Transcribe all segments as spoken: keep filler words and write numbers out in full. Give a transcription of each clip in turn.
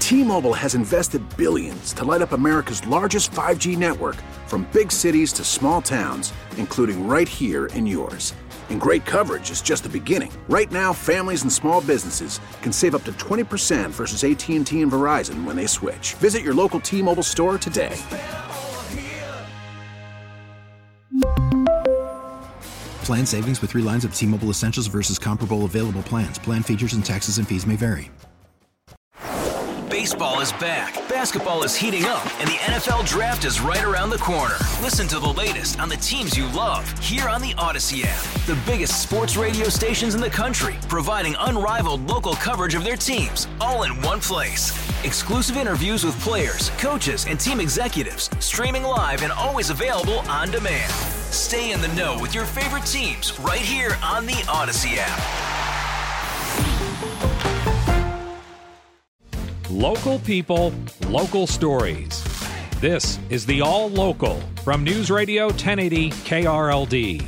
T-Mobile has invested billions to light up America's largest five G network, from big cities to small towns, including right here in yours. And great coverage is just the beginning. Right now, families and small businesses can save up to twenty percent versus A T and T and Verizon when they switch. Visit your local T-Mobile store today. Plan savings with three lines of T-Mobile Essentials versus comparable available plans. Plan features and taxes and fees may vary. Baseball is back, basketball is heating up, and the N F L Draft is right around the corner. Listen to the latest on the teams you love here on the Odyssey app. The biggest sports radio stations in the country, providing unrivaled local coverage of their teams, all in one place. Exclusive interviews with players, coaches, and team executives, streaming live and always available on demand. Stay in the know with your favorite teams right here on the Odyssey app. Local people, local stories. This is the All Local from News Radio ten eighty K R L D.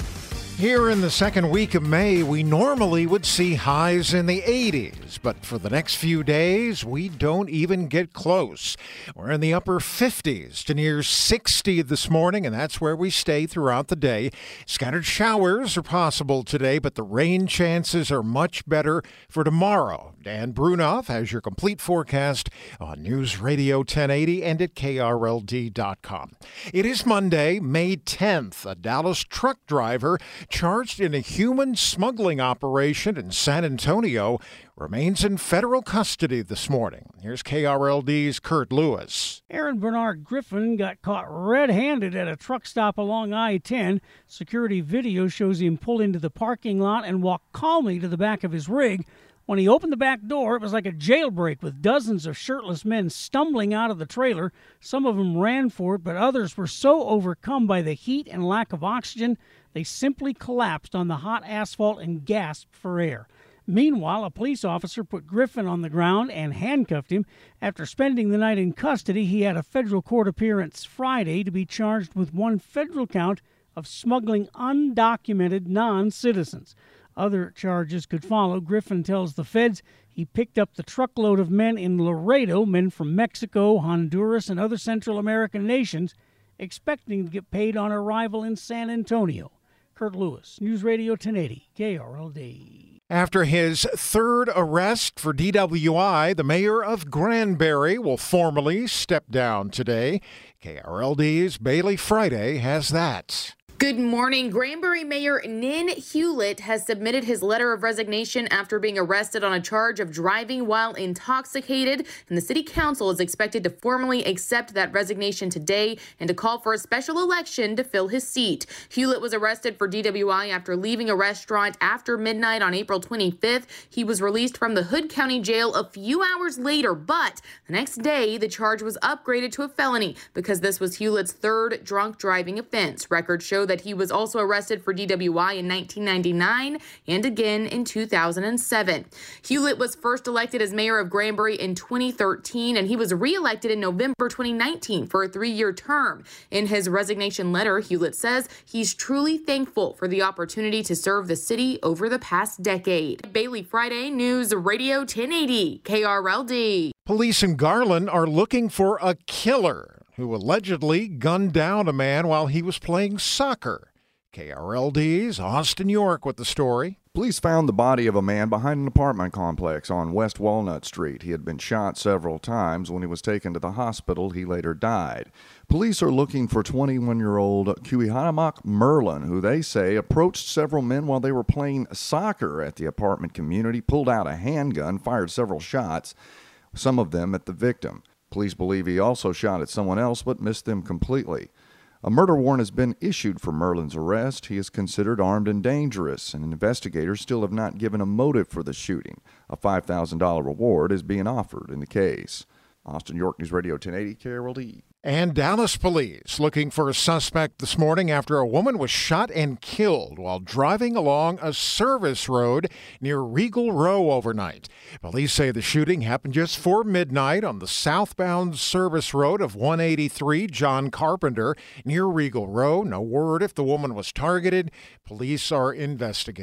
Here in the second week of May, we normally would see highs in the eighties, but for the next few days, we don't even get close. We're in the upper fifties to near sixty this morning, and that's where we stay throughout the day. Scattered showers are possible today, but the rain chances are much better for tomorrow. Dan Brunoff has your complete forecast on News Radio ten eighty and at K R L D dot com. It is Monday, May tenth. A Dallas truck driver charged in a human smuggling operation in San Antonio remains in federal custody this morning. Here's K R L D's Kurt Lewis. Aaron Bernard Griffin got caught red-handed at a truck stop along I ten. Security video shows him pull into the parking lot and walk calmly to the back of his rig. When he opened the back door, it was like a jailbreak with dozens of shirtless men stumbling out of the trailer. Some of them ran for it, but others were so overcome by the heat and lack of oxygen, they simply collapsed on the hot asphalt and gasped for air. Meanwhile, a police officer put Griffin on the ground and handcuffed him. After spending the night in custody, he had a federal court appearance Friday to be charged with one federal count of smuggling undocumented non-citizens. Other charges could follow. Griffin tells the feds he picked up the truckload of men in Laredo, men from Mexico, Honduras, and other Central American nations, expecting to get paid on arrival in San Antonio. Kurt Lewis, News Radio ten eighty, K R L D. After his third arrest for D W I, the mayor of Granbury will formally step down today. K R L D's Bailey Friday has that. Good morning. Granbury Mayor Nin Hewlett has submitted his letter of resignation after being arrested on a charge of driving while intoxicated, and the city council is expected to formally accept that resignation today and to call for a special election to fill his seat. Hewlett was arrested for D W I after leaving a restaurant after midnight on April twenty-fifth. He was released from the Hood County Jail a few hours later, but the next day the charge was upgraded to a felony because this was Hewlett's third drunk driving offense. Records show that he was also arrested for D W I in nineteen ninety-nine and again in two thousand seven. Hewlett was first elected as mayor of Granbury in twenty thirteen, and he was re-elected in November twenty nineteen for a three-year term. In his resignation letter, Hewlett says he's truly thankful for the opportunity to serve the city over the past decade. Bailey Friday, News Radio ten eighty, K R L D. Police in Garland are looking for a killer who allegedly gunned down a man while he was playing soccer. K R L D's Austin York with the story. Police found the body of a man behind an apartment complex on West Walnut Street. He had been shot several times. When he was taken to the hospital, he later died. Police are looking for twenty-one-year-old Cuihamak Merlin, who they say approached several men while they were playing soccer at the apartment community, pulled out a handgun, fired several shots, some of them at the victim. Police believe he also shot at someone else but missed them completely. A murder warrant has been issued for Merlin's arrest. He is considered armed and dangerous, and investigators still have not given a motive for the shooting. A five thousand dollars reward is being offered in the case. Austin York, News Radio ten eighty, K R L D. And Dallas police looking for a suspect this morning after a woman was shot and killed while driving along a service road near Regal Row overnight. Police say the shooting happened just before midnight on the southbound service road of one eighty-three John Carpenter near Regal Row. No word if the woman was targeted. Police are investigating.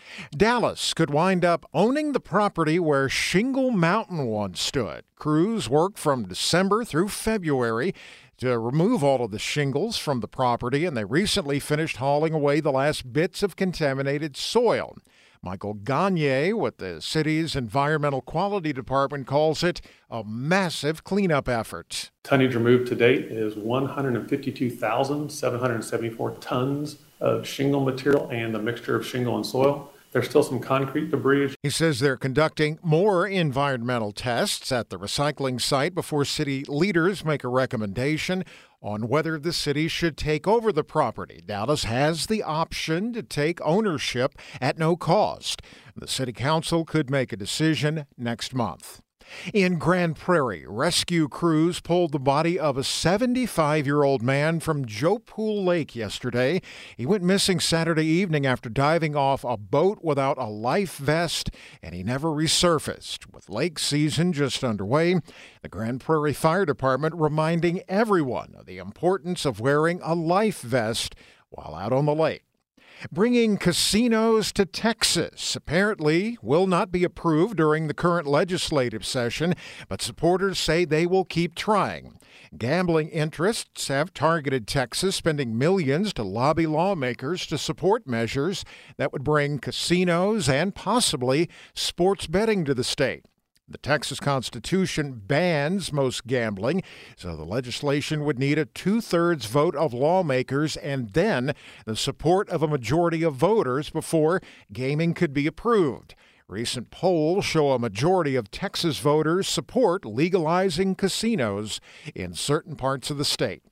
Dallas could wind up owning the property where Shingle Mountain once stood. Crews worked from December through February to remove all of the shingles from the property, and they recently finished hauling away the last bits of contaminated soil. Michael Gagne with the city's Environmental Quality Department calls it a massive cleanup effort. Tonnage removed to date is one hundred fifty-two thousand seven hundred seventy-four tons of shingle material and a mixture of shingle and soil. There's still some concrete debris. He says they're conducting more environmental tests at the recycling site before city leaders make a recommendation on whether the city should take over the property. Dallas has the option to take ownership at no cost. The city council could make a decision next month. In Grand Prairie, rescue crews pulled the body of a seventy-five-year-old man from Joe Pool Lake yesterday. He went missing Saturday evening after diving off a boat without a life vest, and he never resurfaced. With lake season just underway, the Grand Prairie Fire Department reminding everyone of the importance of wearing a life vest while out on the lake. Bringing casinos to Texas apparently will not be approved during the current legislative session, but supporters say they will keep trying. Gambling interests have targeted Texas, spending millions to lobby lawmakers to support measures that would bring casinos and possibly sports betting to the state. The Texas Constitution bans most gambling, so the legislation would need a two-thirds vote of lawmakers and then the support of a majority of voters before gaming could be approved. Recent polls show a majority of Texas voters support legalizing casinos in certain parts of the state.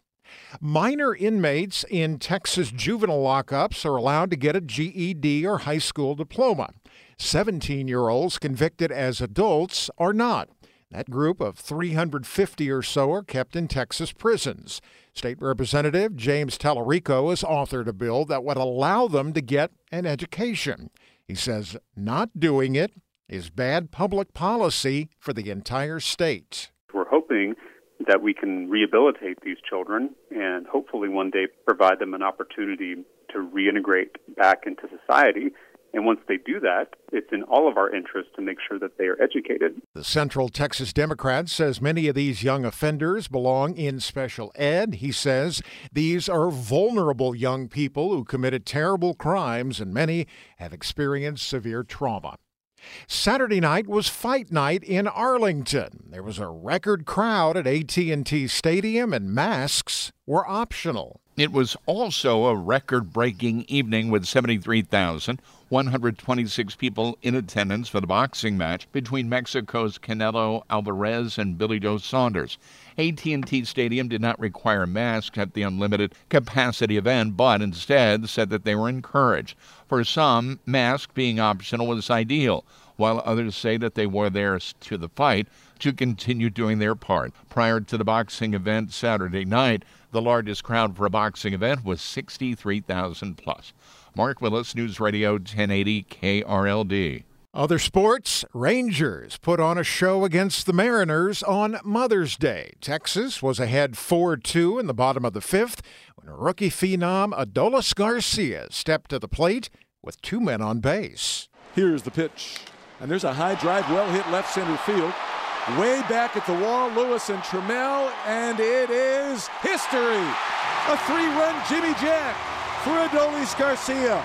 Minor inmates in Texas juvenile lockups are allowed to get a G E D or high school diploma. seventeen-year-olds convicted as adults are not. That group of three hundred fifty or so are kept in Texas prisons. State Representative James Tallarico has authored a bill that would allow them to get an education. He says not doing it is bad public policy for the entire state. We're hoping that we can rehabilitate these children and hopefully one day provide them an opportunity to reintegrate back into society. And once they do that, it's in all of our interest to make sure that they are educated. The Central Texas Democrat says many of these young offenders belong in special ed. He says these are vulnerable young people who committed terrible crimes, and many have experienced severe trauma. Saturday night was fight night in Arlington. There was a record crowd at A T and T Stadium, and masks were optional. It was also a record-breaking evening with seventy-three thousand one hundred twenty-six people in attendance for the boxing match between Mexico's Canelo Alvarez and Billy Joe Saunders. A T and T Stadium did not require masks at the unlimited capacity event, but instead said that they were encouraged. For some, mask being optional was ideal, while others say that they wore theirs to the fight to continue doing their part. Prior to the boxing event Saturday night, the largest crowd for a boxing event was sixty-three thousand plus. Mark Willis, News Radio ten eighty K R L D. Other sports, Rangers put on a show against the Mariners on Mother's Day. Texas was ahead four two in the bottom of the fifth when rookie phenom Adolis Garcia stepped to the plate with two men on base. Here's the pitch, and there's a high drive, well hit left center field. Way back at the wall, Lewis and Trammell, and it is history. A three-run Jimmy Jack for Adolis Garcia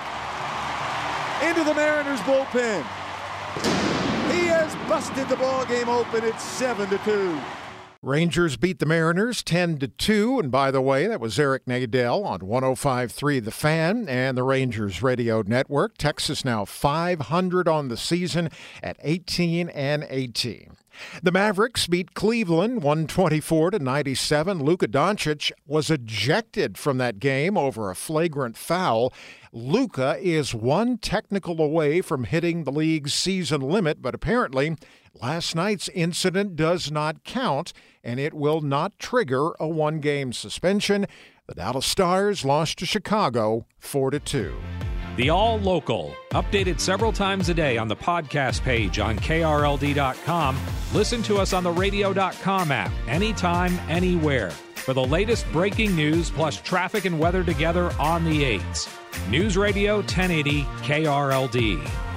into the Mariners bullpen. He has busted the ball game open. It's seven to two. Rangers beat the Mariners ten to two, and by the way, that was Eric Nadel on one oh five point three The Fan and the Rangers Radio Network. Texas now five hundred on the season at eighteen and eighteen. The Mavericks beat Cleveland one twenty-four to ninety-seven. Luka Doncic was ejected from that game over a flagrant foul. Luka is one technical away from hitting the league's season limit, but apparently last night's incident does not count, and it will not trigger a one-game suspension. The Dallas Stars lost to Chicago four to two. The All Local, updated several times a day on the podcast page on K R L D dot com. Listen to us on the radio dot com app, anytime, anywhere. for the latest breaking news plus traffic and weather together on the eights. News Radio ten eighty K R L D.